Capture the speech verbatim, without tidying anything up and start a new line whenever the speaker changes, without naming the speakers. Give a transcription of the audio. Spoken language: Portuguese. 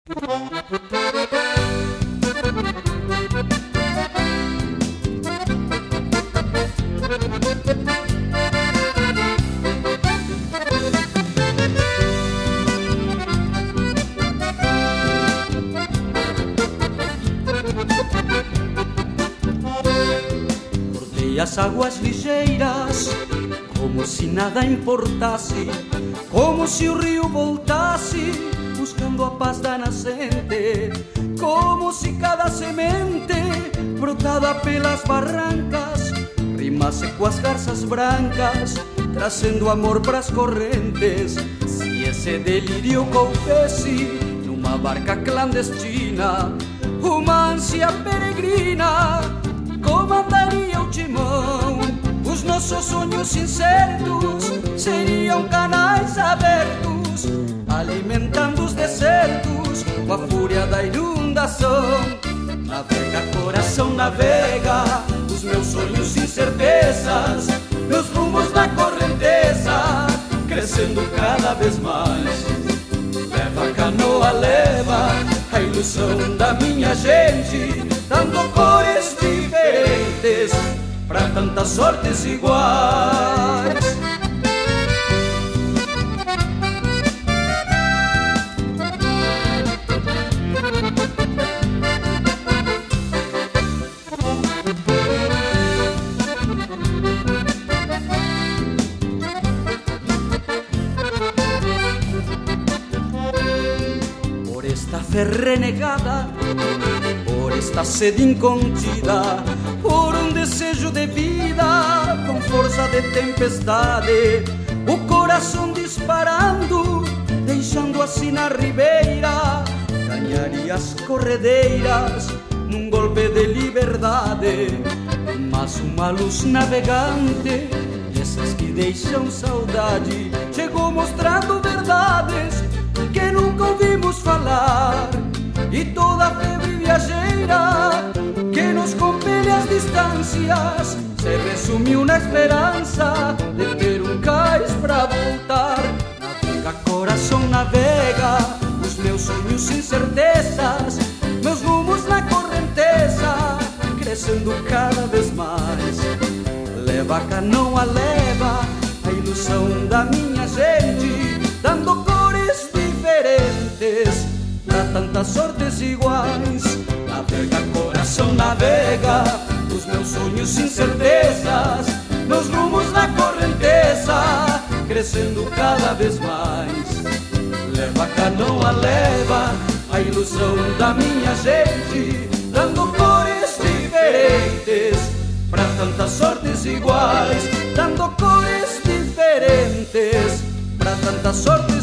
Cortei as águas ligeiras, como se nada importasse, como se o rio voltasse, buscando a paz da nascente, como se cada semente, brotada pelas barrancas, rimasse com as garças brancas, trazendo amor pras correntes. Se esse delírio coubesse numa barca clandestina, uma ânsia peregrina, comandaria o timão. Os nossos sonhos incertos seriam canais abertos, alimentando os desertos com a fúria da inundação. Navega, coração, navega, os meus sonhos incertezas, meus rumos na correnteza, crescendo cada vez mais. Leva a canoa, leva a ilusão da minha gente, dando cores diferentes pra tantas sortes iguais. Por esta fé renegada, por esta sede incontida, por um desejo de vida com força de tempestade, o coração disparando, deixando assim na ribeira, ganharia as corredeiras num golpe de liberdade. Mas uma luz navegante, dessas que deixam saudade, chegou mostrando verdades que nunca ouvimos falar, e toda a febre viajeira que nos compele às distâncias se resumiu na esperança de ter um cais pra voltar. Navega, coração, navega, os meus sonhos sem certezas, meus rumos na correnteza, crescendo cada vez mais. Leva a canoa, leva a ilusão da minha gente, dando cores diferentes pra tantas sortes iguais. Navega, coração, navega, os meus sonhos sem certezas, meus rumos na correnteza, crescendo cada vez mais. Leva a canoa, leva a ilusão da minha gente, dando cores diferentes pra tantas sortes iguais, dando cores diferentes pra tantas sortes